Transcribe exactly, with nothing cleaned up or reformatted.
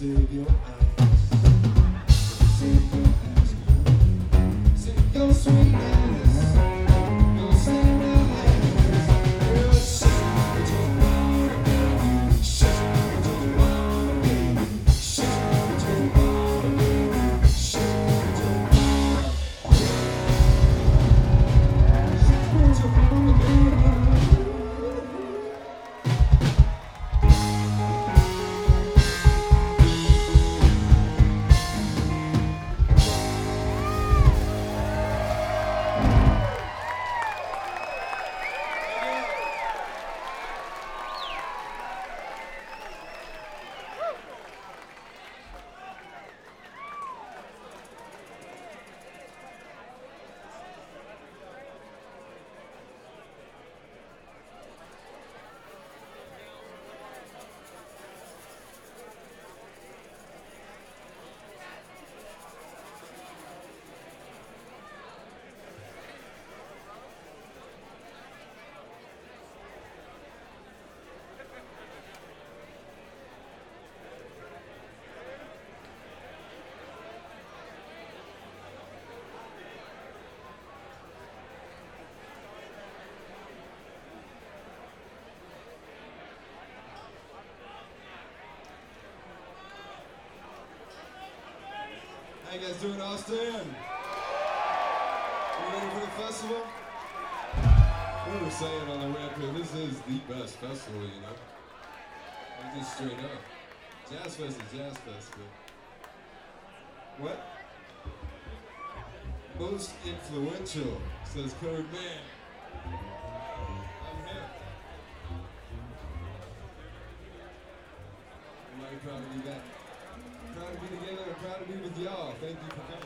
save your eyes, save your eyes, save your sweetness, your sweet eyes. You're shake your body, baby, shake your body, baby, shake your body, baby, shake your body, shake your body, baby. How you guys doing, Austin? You ready for the festival? We were saying on the way up here, this is the best festival, you know? Like just straight up. Jazz Fest is Jazz Fest, but... What? Most influential, says Code Man. I'm him. I'm mighty proud to be back. Proud to be together and proud to be with y'all. Thank you for coming.